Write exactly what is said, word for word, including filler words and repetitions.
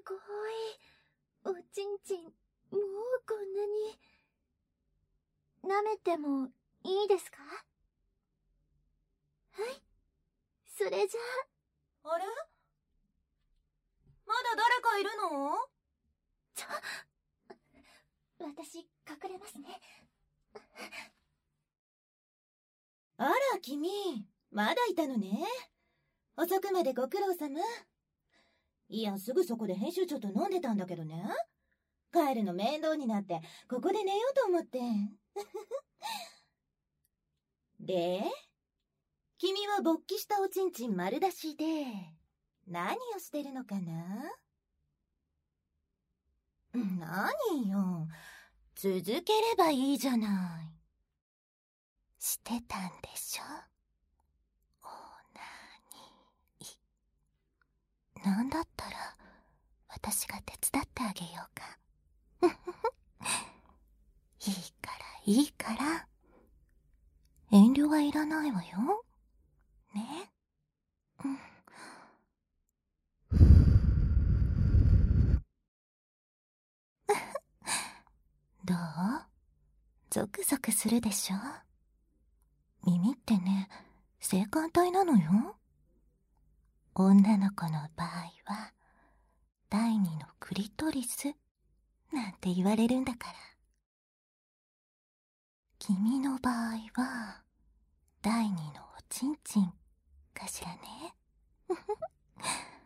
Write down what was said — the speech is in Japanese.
ごい。おちんちん、もうこんなに。舐めてもいいですか？はい。それじゃあ。あれ？まだ誰かいるの？ ちょ、私、隠れますね。 あら、君、まだいたのね。遅くまでご苦労様。いや、すぐそこで編集長と飲んでたんだけどね。帰るの面倒になって、ここで寝ようと思って。で、君は勃起したおちんちん丸出しで、何をしてるのかな？何よ。続ければいいじゃない。してたんでしょ？オナニー。なんだったら、私が手伝ってあげようか。いいから、いいから。遠慮はいらないわよ。ね。うん。どう？ゾクゾクするでしょ？耳ってね、性感帯なのよ。女の子の場合は、第二のクリトリスなんて言われるんだから。君の場合は、第二のおちんちんかしらね。